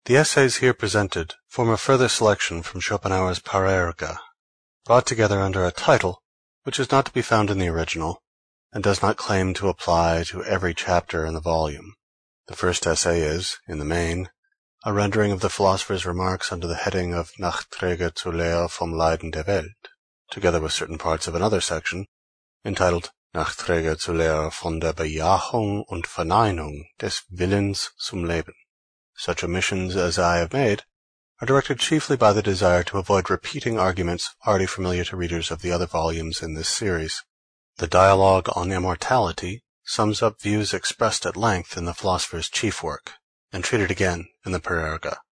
The essays here presented form a further selection from Schopenhauer's Parerga, brought together under a title which is not to be found in the original, and does not claim to apply to every chapter in the volume. The first essay is, in the main, a rendering of the philosopher's remarks under the heading of Nachträge zur Lehre vom Leiden der Welt, together with certain parts of another section, entitled Nachträge zur Lehre von der Bejahung und Verneinung des Willens zum Leben. Such omissions as I have made are directed chiefly by the desire to avoid repeating arguments already familiar to readers of the other volumes in this series. The dialogue on immortality sums up views expressed at length in the philosopher's chief work, and treated again in the Parerga.